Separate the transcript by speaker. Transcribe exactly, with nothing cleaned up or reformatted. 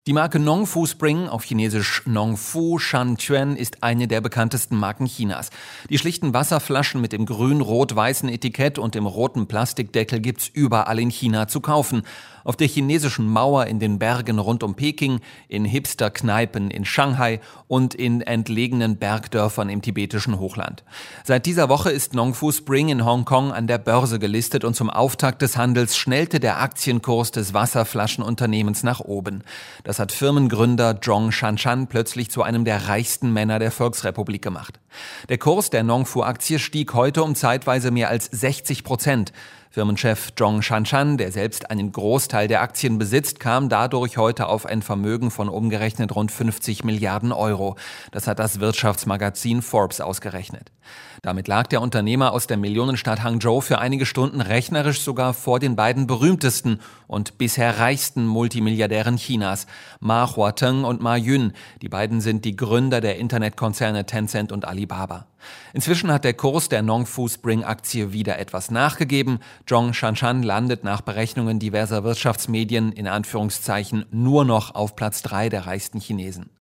Speaker 1: Die Marke Nongfu Spring, auf Chinesisch Nongfu Shanquan, ist eine der bekanntesten Marken Chinas. Die schlichten Wasserflaschen mit dem grün-rot-weißen Etikett und dem roten Plastikdeckel gibt's überall in China zu kaufen. Auf der chinesischen Mauer, in den Bergen rund um Peking, in Hipster-Kneipen in Shanghai und in entlegenen Bergdörfern im tibetischen Hochland. Seit dieser Woche ist Nongfu Spring in Hongkong an der Börse gelistet und zum Auftakt des Handels schnellte der Aktienkurs des Wasserflaschenunternehmens nach oben. Das hat Firmengründer Zhong Shanshan plötzlich zu einem der reichsten Männer der Volksrepublik gemacht. Der Kurs der Nongfu-Aktie stieg heute um zeitweise mehr als sechzig Prozent. Firmenchef Zhong Shanshan, der selbst einen Großteil der Aktien besitzt, kam dadurch heute auf ein Vermögen von umgerechnet rund fünfzig Milliarden Euro. Das hat das Wirtschaftsmagazin Forbes ausgerechnet. Damit lag der Unternehmer aus der Millionenstadt Hangzhou für einige Stunden rechnerisch sogar vor den beiden berühmtesten und bisher reichsten Multimilliardären Chinas, Ma Huateng und Ma Yun. Die beiden sind die Gründer der Internetkonzerne Tencent und Alibaba. Inzwischen hat der Kurs der Nongfu Spring Aktie wieder etwas nachgegeben. Zhong Shanshan landet nach Berechnungen diverser Wirtschaftsmedien in Anführungszeichen nur noch auf Platz drei der reichsten Chinesen.